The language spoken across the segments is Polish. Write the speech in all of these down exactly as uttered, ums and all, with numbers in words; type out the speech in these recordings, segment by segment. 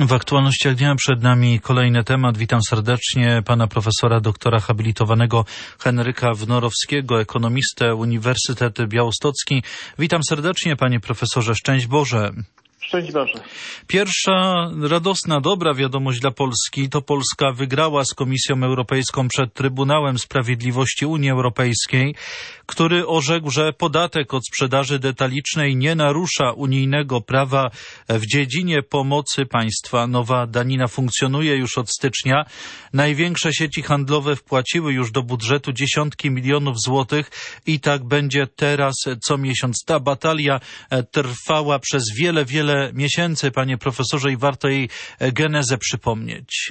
W aktualnościach dnia przed nami kolejny temat. Witam serdecznie pana profesora doktora habilitowanego Henryka Wnorowskiego, ekonomistę Uniwersytet Białostocki. Witam serdecznie, panie profesorze. Szczęść Boże. Szczęść Boże. Pierwsza radosna, dobra wiadomość dla Polski to Polska wygrała z Komisją Europejską przed Trybunałem Sprawiedliwości Unii Europejskiej, który orzekł, że podatek od sprzedaży detalicznej nie narusza unijnego prawa w dziedzinie pomocy państwa. Nowa danina funkcjonuje już od stycznia. Największe sieci handlowe wpłaciły już do budżetu dziesiątki milionów złotych i tak będzie teraz co miesiąc. Ta batalia trwała przez wiele, wiele miesięcy, panie profesorze, i warto jej genezę przypomnieć.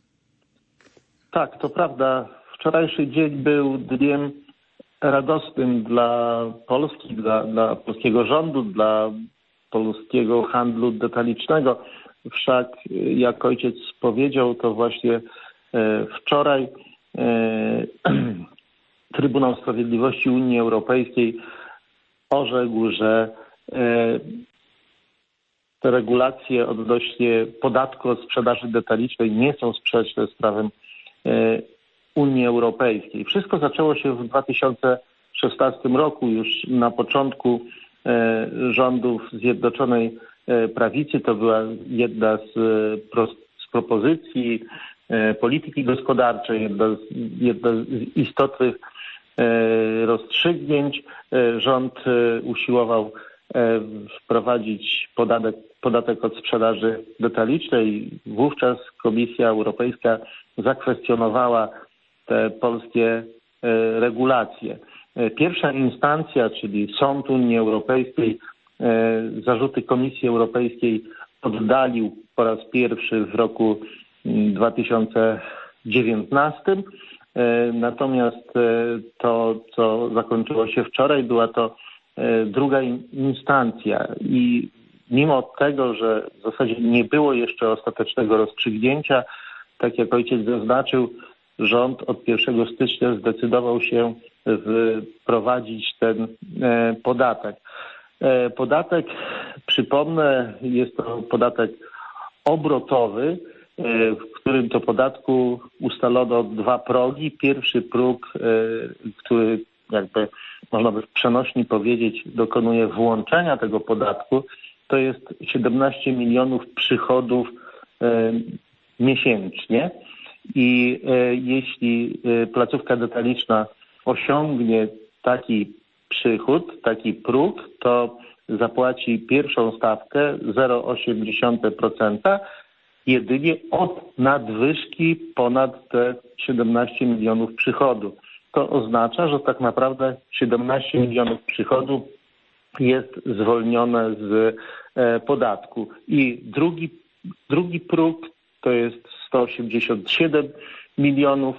Tak, to prawda. Wczorajszy dzień był dniem radosnym dla Polski, dla, dla polskiego rządu, dla polskiego handlu detalicznego. Wszak, jak ojciec powiedział, to właśnie e, wczoraj e, Trybunał Sprawiedliwości Unii Europejskiej orzekł, że e, te regulacje odnośnie podatku od sprzedaży detalicznej nie są sprzeczne z prawem Unii Europejskiej. Wszystko zaczęło się w dwa tysiące szesnastym roku, już na początku rządów Zjednoczonej Prawicy. To była jedna z, z propozycji polityki gospodarczej, jedna z, jedna z istotnych rozstrzygnięć. Rząd usiłował wprowadzić podatek, podatek od sprzedaży detalicznej. Wówczas Komisja Europejska zakwestionowała te polskie regulacje. Pierwsza instancja, czyli Sąd Unii Europejskiej, zarzuty Komisji Europejskiej oddalił po raz pierwszy w roku dwa tysiące dziewiętnastym. Natomiast to, co zakończyło się wczoraj, była to druga instancja i mimo tego, że w zasadzie nie było jeszcze ostatecznego rozstrzygnięcia, tak jak ojciec zaznaczył, rząd od pierwszego stycznia zdecydował się wprowadzić ten podatek. Podatek, przypomnę, jest to podatek obrotowy, w którym to podatku ustalono dwa progi. Pierwszy próg, który jakby można by w przenośni powiedzieć, dokonuje włączenia tego podatku, to jest siedemnaście milionów przychodów e, miesięcznie i e, jeśli e, placówka detaliczna osiągnie taki przychód, taki próg, to zapłaci pierwszą stawkę zero przecinek osiem dziesiątych procent jedynie od nadwyżki ponad te siedemnaście milionów przychodów. To oznacza, że tak naprawdę siedemnaście milionów przychodów jest zwolnione z podatku. I drugi, drugi próg to jest sto osiemdziesiąt siedem milionów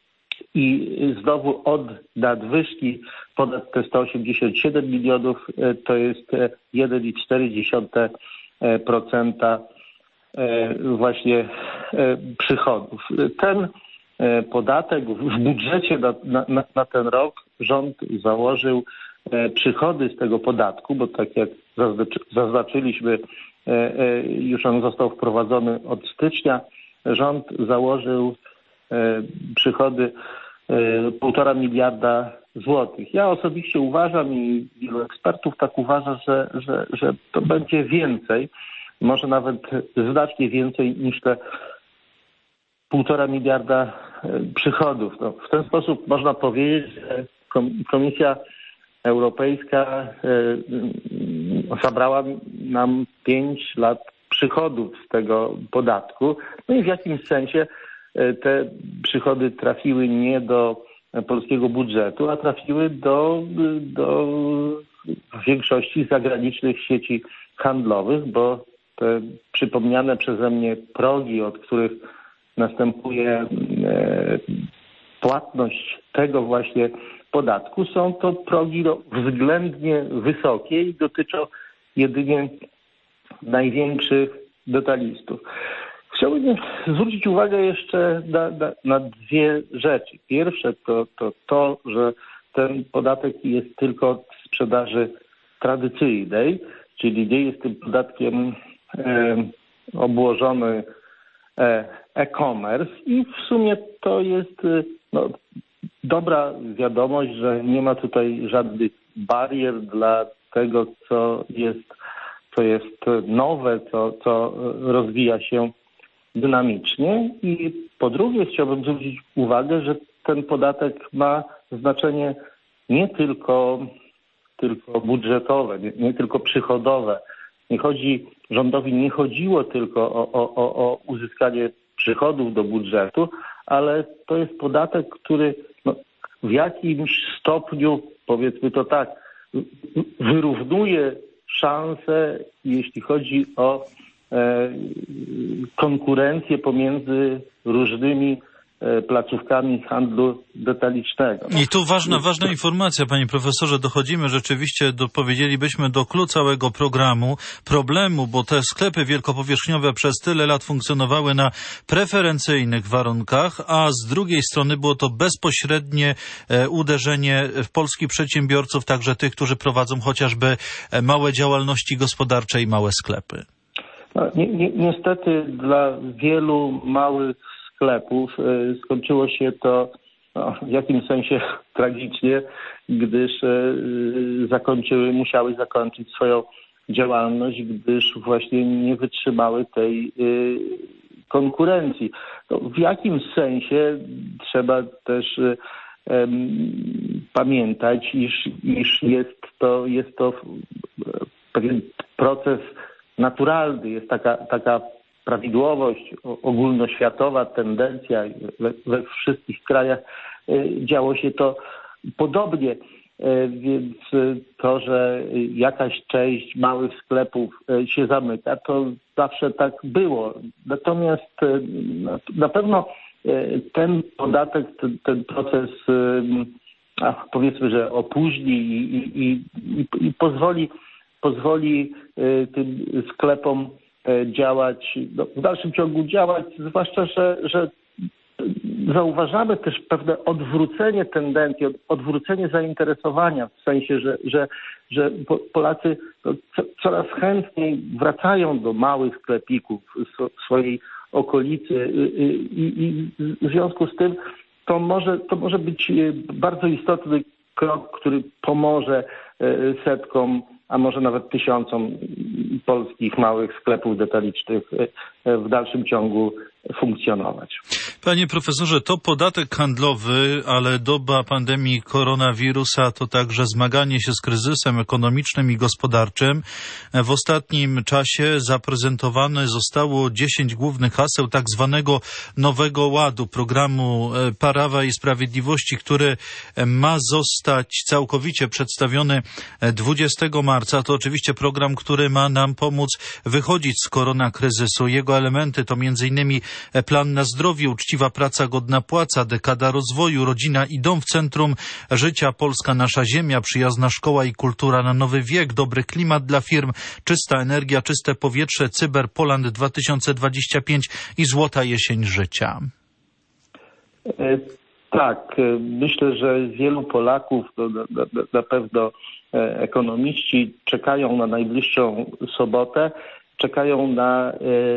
i znowu od nadwyżki ponad te sto osiemdziesiąt siedem milionów to jest jeden przecinek cztery dziesiąte procent właśnie przychodów. Ten podatek w budżecie na, na, na ten rok rząd założył przychody z tego podatku, bo tak jak zaznaczyliśmy, już on został wprowadzony od stycznia. Rząd założył przychody półtora miliarda złotych. Ja osobiście uważam i wielu ekspertów tak uważa, że, że, że to będzie więcej, może nawet znacznie więcej niż te półtora miliarda przychodów. No, w ten sposób można powiedzieć, że Komisja Europejska zabrała nam pięć lat przychodów z tego podatku. No i w jakimś sensie te przychody trafiły nie do polskiego budżetu, a trafiły do, do większości zagranicznych sieci handlowych, bo te przypomniane przeze mnie progi, od których następuje płatność tego właśnie podatku, są to progi no, względnie wysokie i dotyczą jedynie największych detalistów. Chciałbym zwrócić uwagę jeszcze na, na, na dwie rzeczy. Pierwsze to, to to, że ten podatek jest tylko od sprzedaży tradycyjnej, czyli nie jest tym podatkiem e, obłożony e-commerce i w sumie to jest no, dobra wiadomość, że nie ma tutaj żadnych barier dla tego, co jest, co jest nowe, co, co rozwija się dynamicznie. I po drugie chciałbym zwrócić uwagę, że ten podatek ma znaczenie nie tylko, tylko budżetowe, nie, nie tylko przychodowe. Nie chodzi, rządowi nie chodziło tylko o, o, o, o uzyskanie przychodów do budżetu, ale to jest podatek, który no, w jakimś stopniu, powiedzmy to tak, wyrównuje szanse, jeśli chodzi o e, konkurencję pomiędzy różnymi placówkami handlu detalicznego. I tu ważna, ważna informacja, panie profesorze, dochodzimy rzeczywiście, do, powiedzielibyśmy, do clou całego programu, problemu, bo te sklepy wielkopowierzchniowe przez tyle lat funkcjonowały na preferencyjnych warunkach, a z drugiej strony było to bezpośrednie e, uderzenie w polskich przedsiębiorców, także tych, którzy prowadzą chociażby małe działalności gospodarcze i małe sklepy. No, ni, ni, niestety dla wielu małych sklepów skończyło się to no, w jakimś sensie tragicznie, gdyż zakończyły, musiały zakończyć swoją działalność, gdyż właśnie nie wytrzymały tej konkurencji. No, w jakimś sensie trzeba też um, pamiętać, iż, iż jest to, jest to pewien proces naturalny, jest taka, taka prawidłowość, ogólnoświatowa tendencja, we, we wszystkich krajach działo się to podobnie, więc to, że jakaś część małych sklepów się zamyka, to zawsze tak było. Natomiast na pewno ten podatek, ten, ten proces powiedzmy, że opóźni i, i, i, i pozwoli, pozwoli tym sklepom działać, no, w dalszym ciągu działać, zwłaszcza, że, że zauważamy też pewne odwrócenie tendencji, odwrócenie zainteresowania, w sensie, że, że, że Polacy coraz chętniej wracają do małych sklepików w swojej okolicy i, i w związku z tym to może, to może być bardzo istotny krok, który pomoże setkom, a może nawet tysiącom polskich małych sklepów detalicznych w dalszym ciągu funkcjonować. Panie profesorze, to podatek handlowy, ale doba pandemii koronawirusa to także zmaganie się z kryzysem ekonomicznym i gospodarczym. W ostatnim czasie zaprezentowane zostało dziesięć głównych haseł tak zwanego Nowego Ładu, programu Prawa i Sprawiedliwości, który ma zostać całkowicie przedstawiony dwudziestego marca. To oczywiście program, który ma nam pomóc wychodzić z koronakryzysu. Jego elementy to między innymi plan na zdrowie, uczciwa praca, godna płaca, dekada rozwoju, rodzina i dom w centrum życia, Polska nasza ziemia, przyjazna szkoła i kultura na nowy wiek, dobry klimat dla firm, czysta energia, czyste powietrze, Cyber Poland dwa tysiące dwadzieścia pięć i złota jesień życia. Tak, myślę, że wielu Polaków, no, na, na, na pewno ekonomiści czekają na najbliższą sobotę, czekają na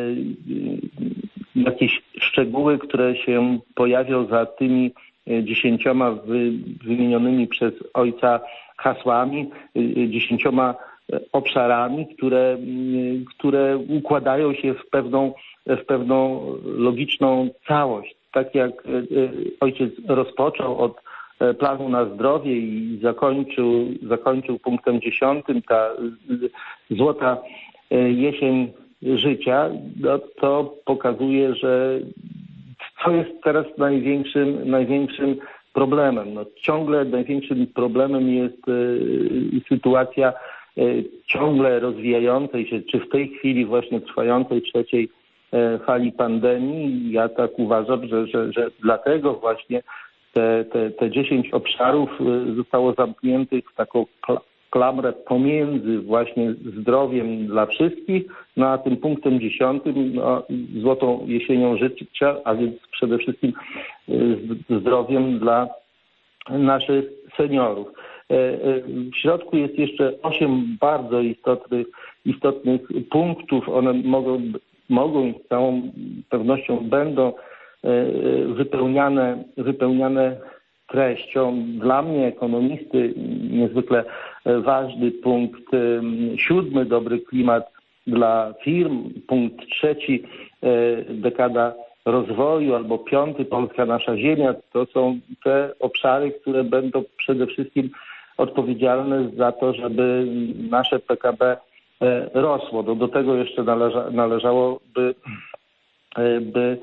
jakieś szczegóły, które się pojawią za tymi dziesięcioma wy, wymienionymi przez ojca hasłami, dziesięcioma obszarami, które, które układają się w pewną, w pewną logiczną całość. Tak jak ojciec rozpoczął od planu na zdrowie i zakończył, zakończył punktem dziesiątym, ta złota jesień życia, no, to pokazuje, że co jest teraz największym, największym problemem. No, ciągle największym problemem jest y, sytuacja y, ciągle rozwijającej się, czy w tej chwili właśnie trwającej trzeciej y, fali pandemii. Ja tak uważam, że, że, że dlatego właśnie te, te, te dziesięć obszarów y, zostało zamkniętych w taką klamrę pomiędzy właśnie zdrowiem dla wszystkich, no a tym punktem dziesiątym, no, złotą jesienią życia, a więc przede wszystkim zdrowiem dla naszych seniorów. W środku jest jeszcze osiem bardzo istotnych, istotnych punktów. One mogą mogą i z całą pewnością będą wypełniane, wypełniane treścią. Dla mnie, ekonomisty, niezwykle ważny punkt siódmy, dobry klimat dla firm, punkt trzeci, dekada rozwoju, albo piąty, Polska nasza ziemia. To są te obszary, które będą przede wszystkim odpowiedzialne za to, żeby nasze P K B rosło. Do, do tego jeszcze należa, należałoby by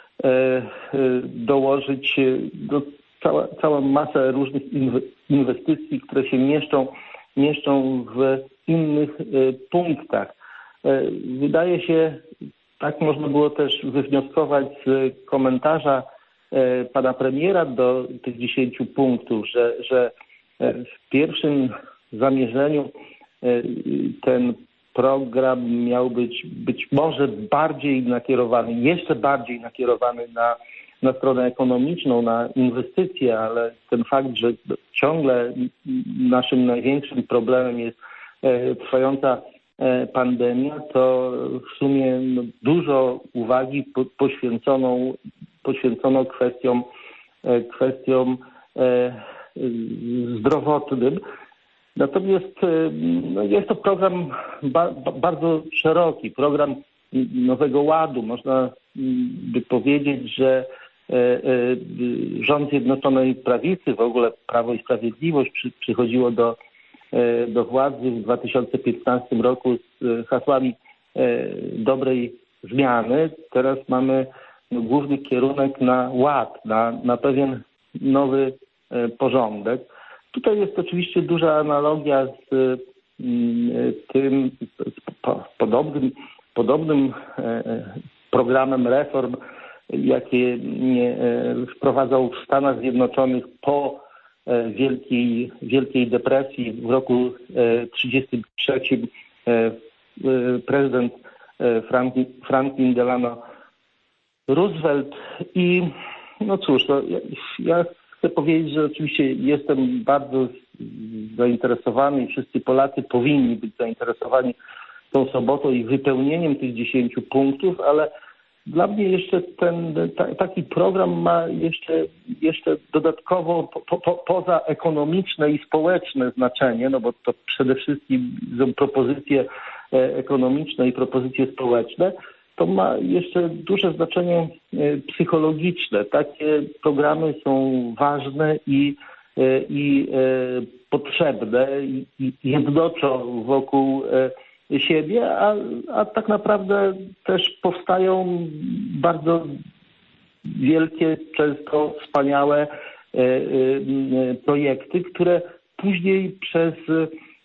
dołożyć do cała, całą masę różnych inwestycji, które się mieszczą, mieszczą w innych punktach. Wydaje się, tak można było też wywnioskować z komentarza pana premiera do tych dziesięciu punktów, że, że w pierwszym zamierzeniu ten program miał być być może bardziej nakierowany, jeszcze bardziej nakierowany na, na stronę ekonomiczną, na inwestycje, ale ten fakt, że ciągle naszym największym problemem jest trwająca pandemia, to w sumie no, dużo uwagi po, poświęconą, poświęcono kwestiom, kwestiom e, zdrowotnym. Natomiast no, jest to program ba, ba, bardzo szeroki, program Nowego Ładu. Można by powiedzieć, że e, e, rząd Zjednoczonej Prawicy, w ogóle Prawo i Sprawiedliwość przy, przychodziło do do władzy w dwa tysiące piętnastym roku z hasłami dobrej zmiany. Teraz mamy no, główny kierunek na ład, na, na pewien nowy porządek. Tutaj jest oczywiście duża analogia z tym z podobnym, podobnym programem reform, jakie wprowadzał w Stanach Zjednoczonych po Wielkiej, Wielkiej Depresji w roku trzydziestym trzecim prezydent Franklin, Franklin Delano Roosevelt. I no cóż, no, ja, ja chcę powiedzieć, że oczywiście jestem bardzo zainteresowany i wszyscy Polacy powinni być zainteresowani tą sobotą i wypełnieniem tych dziesięciu punktów, ale dla mnie jeszcze ten ta, taki program ma jeszcze, jeszcze dodatkowo po, po, poza ekonomiczne i społeczne znaczenie, no bo to przede wszystkim są propozycje ekonomiczne i propozycje społeczne, to ma jeszcze duże znaczenie psychologiczne. Takie programy są ważne i, i potrzebne i jednoczą wokół siebie, a, a tak naprawdę też powstają bardzo wielkie, często wspaniałe e, e, projekty, które później przez e,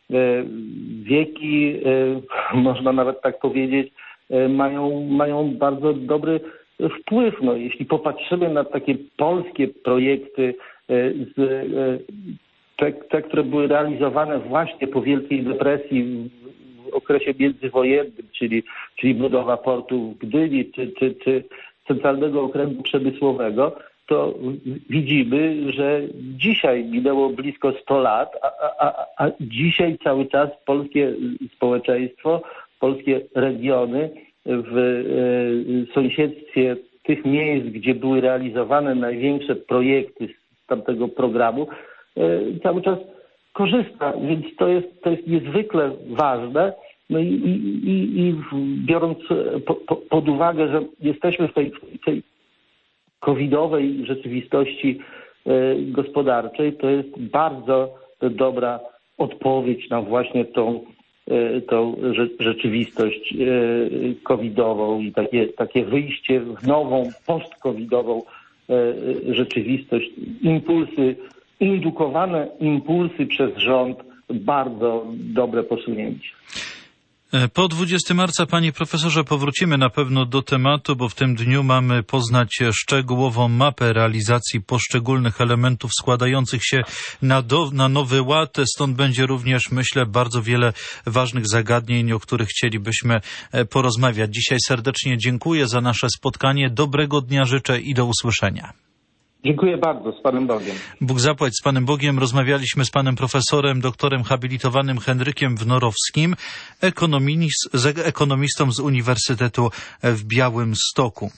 wieki, e, można nawet tak powiedzieć, e, mają, mają bardzo dobry wpływ. No, jeśli popatrzymy na takie polskie projekty, e, z, e, te, te, które były realizowane właśnie po Wielkiej Depresji, w okresie międzywojennym, czyli, czyli budowa portu w Gdyni, czy, czy, czy Centralnego Okręgu Przemysłowego, to widzimy, że dzisiaj minęło blisko sto lat, a, a, a dzisiaj cały czas polskie społeczeństwo, polskie regiony w e, sąsiedztwie tych miejsc, gdzie były realizowane największe projekty z tamtego programu, e, cały czas korzysta, więc to jest, to jest niezwykle ważne. No i, i, i, i biorąc po, po, pod uwagę, że jesteśmy w tej, w tej covidowej rzeczywistości e, gospodarczej, to jest bardzo dobra odpowiedź na właśnie tą, e, tą rzeczywistość e, covidową i takie, takie wyjście w nową, post-covidową e, rzeczywistość. Impulsy, indukowane impulsy przez rząd, bardzo dobre posunięcie. Po dwudziestego marca, panie profesorze, powrócimy na pewno do tematu, bo w tym dniu mamy poznać szczegółową mapę realizacji poszczególnych elementów składających się na, do, na Nowy Ład. Stąd będzie również, myślę, bardzo wiele ważnych zagadnień, o których chcielibyśmy porozmawiać. Dzisiaj serdecznie dziękuję za nasze spotkanie. Dobrego dnia życzę i do usłyszenia. Dziękuję bardzo, z Panem Bogiem. Bóg zapłać, z Panem Bogiem. Rozmawialiśmy z panem profesorem, doktorem habilitowanym Henrykiem Wnorowskim, ekonomistą z Uniwersytetu w Białymstoku.